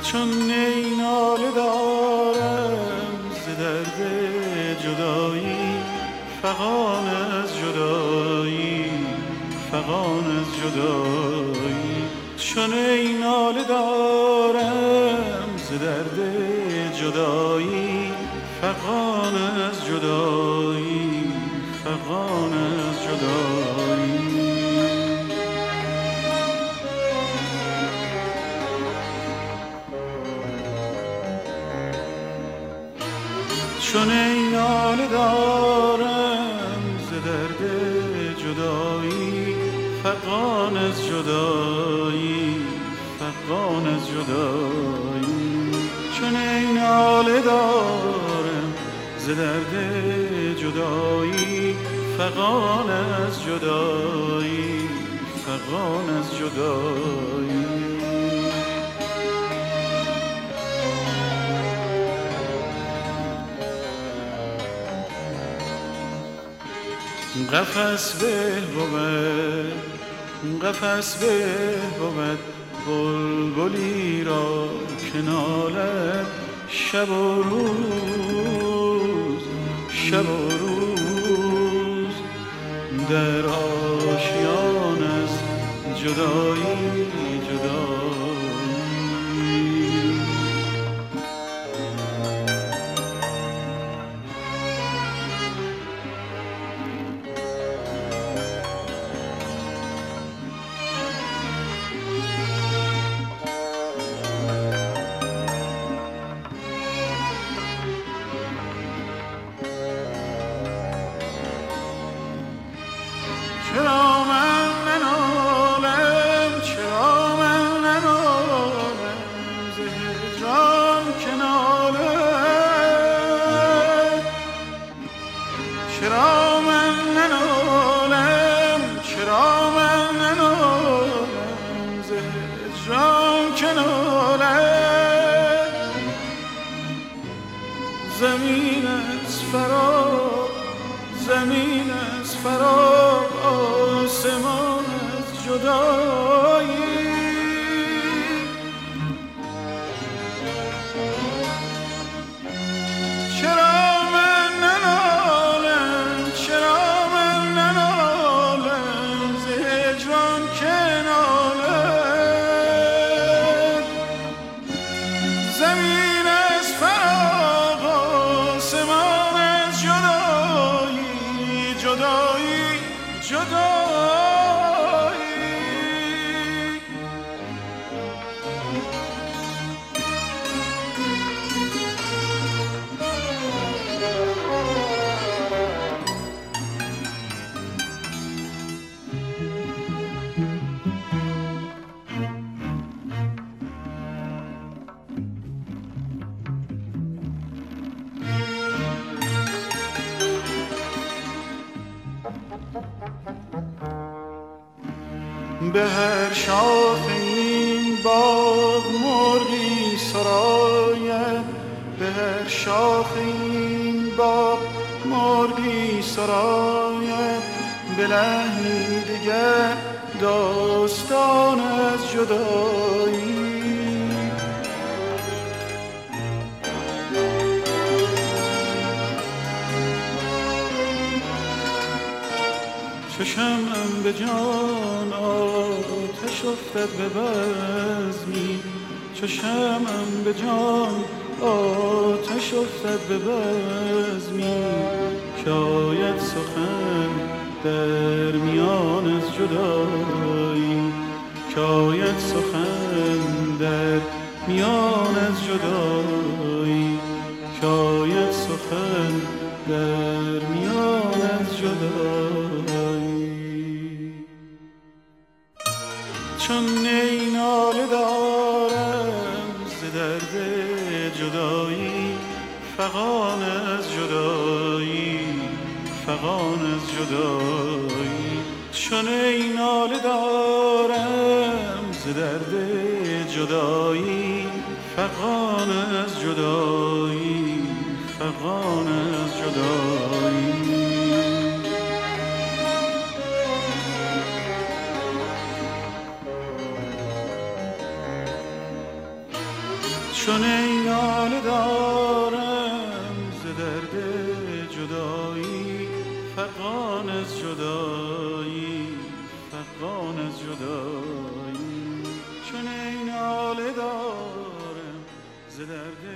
چون نی ناله دارم ز درد جدایی، فغان از جدایی، فغان از جدایی. چون نی ناله دارم ز درد جدایی، فغان از جدایی، فغان از جدایی. چون ای ناله دارم ز درد جدایی، فغان از جدایی، فغان از جدایی. چون ای ناله دارم ز درد جدایی، فغان از جدایی، فغان از جدایی. قفس به بود، قفس به بود بلبلی را که نالد شب و روز، شب و روز. در آشیان از جدایی، جدایی. چرا من ننالم، چرا من ننالم ز هجران که نالم. چرا من ننالم، چرا من ننالم ز هجران که نالم. زمین از فراق، زمین از فراق، آسمان از جدایی. چرا من ننالم، چرا من ننالم ز هجران که نالم. زمین از فراق، آسمان از جدایی، جدایی، جدایی. به هر شاخه این باغ مرغی سراید، به هر شاخه این باغ مرغی سراید. به لحنی دیگر داستان از جدایی. چشمم به جان آتش افتد به بزمی، چشمم به جان آتش افتد به بزمی. که آید سخن در میان از جدایی، که آید سخن در میان از جدایی، که آید سخن در میان از جدایی. چون نی ناله دارم ز درد جدایی، فغان از جدایی، فغان از جدایی. چون ای ناله دارم ز درد جدایی، فغان از جدایی، فغان از جدایی. چون این ناله دارم ز درد جدایی، فغان از جدایی، فغان از جدایی. چون این ناله دارم ز درد